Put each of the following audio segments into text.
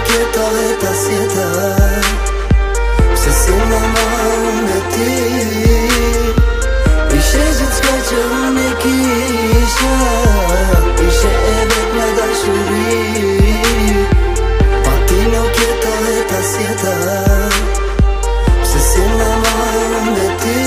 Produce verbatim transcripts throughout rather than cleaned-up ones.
nuk jetoj ta sjeta. Pse si më marrë me ti ishe gjithë s'ka që unë e kisha. Ishe e vetë me dashuri. Pa ti nuk jetoj ta sjeta. Pse si më marrë me ti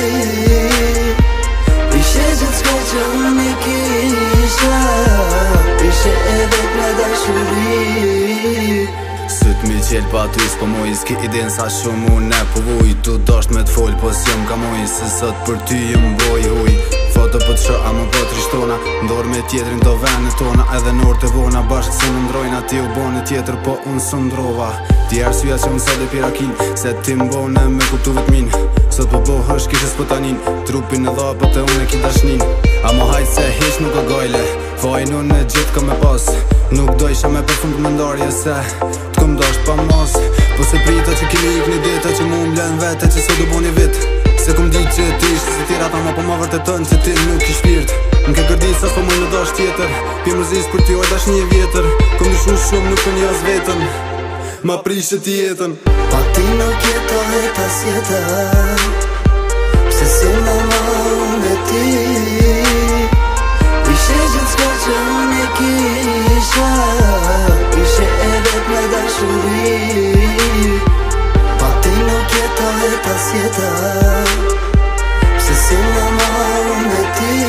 ishe gjithë s'ka që unë e kisha. Ishe e vetë me dashuri. Syt mi qel pa ty s'po moj, s'ki idin sa shumë unë e po vuj. Tu dasht me t'fol po s'jom ka moj, se sot për ty jëm boj huj. Foto po t'sho a më po t'rishtona, ndor me tjetrin do vene tona. Edhe në orë të vona bashkë se në ndrojna, ti u bone tjetër po unë së ndrova. Ti arsua që unë sot e pirakin, se ti mbone me kuptu vetmin. Sot po bohësh kishe s'po tanin, trupin e dha po të unë e ki dashnin. A mo hajt se hish nuk o gojle, fajn unë e gjithë ka me pas. Nuk dojsha me përfund për mëndarje se t'kom dasht pa mos. Po se prita që kemi ik një dita që mu m'len vete që sot du bo një vit. Se kom dit që ti ishte si tira ta ma po ma vërtetën që ti nuk i shpirt. M'ke gërdi sa s'po moj në dasht tjetër, pi mërzis për ty oj dash një vjetër. Kom një shumë shumë nuk për një as vetën, ma prishe ti jetën. Pa ti nuk jetoj ta sjeta. Pse si më marrë me ti ishe gjithë s'ka që unë e kisha. Ishe e vetë me dashuri. Pa ti nuk jetoj ta sjeta. Pse si më marrë me ti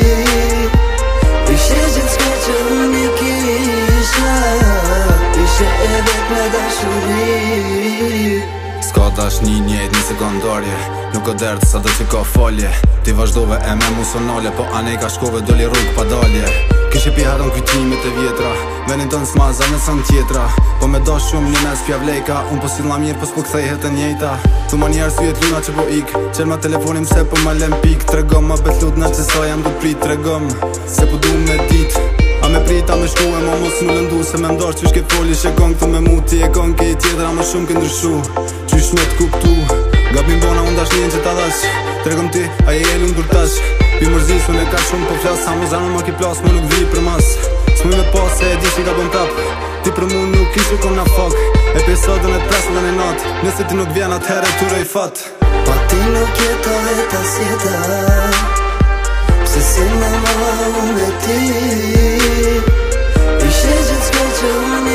ishe gjithë s'ka që unë e kisha. Ishe e vetë me dashuri. S'ka dashni njejt një sekundarje, nuk o dertë sa do që ka falje. Ti vazhdove e me mu sonale, po anej ka shkove doli rrug pa dalje. Kishe pi harën kujtimit e vjetra, venin tën s'maza në sën tjetra. Po me dash shumë një mes pja vlejka, unë po si la mirë po s'po kthejhet e njejta. Tu ma njerë syjet luna që po ik, qel ma telefonim se po ma lem pik. Tregom ma betlut në që sa jam du prit, tregom se po du me dit. A me prita me shku e ma mos në lëndu, se me mdarë qysh ke foli shekon këtu me mu. Ti e kon ke i tjetër a ma shumë ke ndryshu, qysh me t'kuptu. Gabim bona unë dash njën që ta dash, tregom ti a je jelun kur tash. Pi mërzis unë e ka shumë po flas, sa mu zanë ma ki plas më nuk dhi për mas. S'mu me pas se e di që ka bëm prap, ti për mu nuk ishe kom na fak. Episodën e t'presën dhe në nat, nëse ti nuk vjen atë herë t'ure i fat. Pa ti nuk jetoj ta sjeta. Pse si më marrë me ti ishe gjithë s'ka që unë